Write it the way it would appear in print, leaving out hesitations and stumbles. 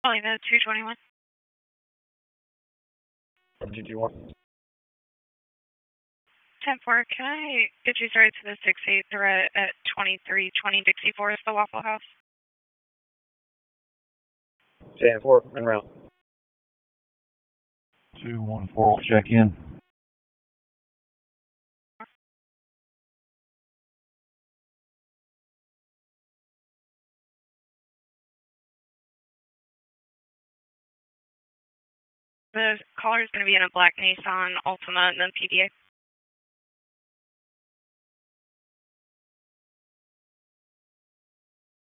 calling the 221. What did you want? 10-4, can I get you started to the 6-8 threat at 2320 Dixie Forest, the Waffle House? 10-4, and round. 214 will check in. The caller is going to be in a black Nissan Altima and then PDA.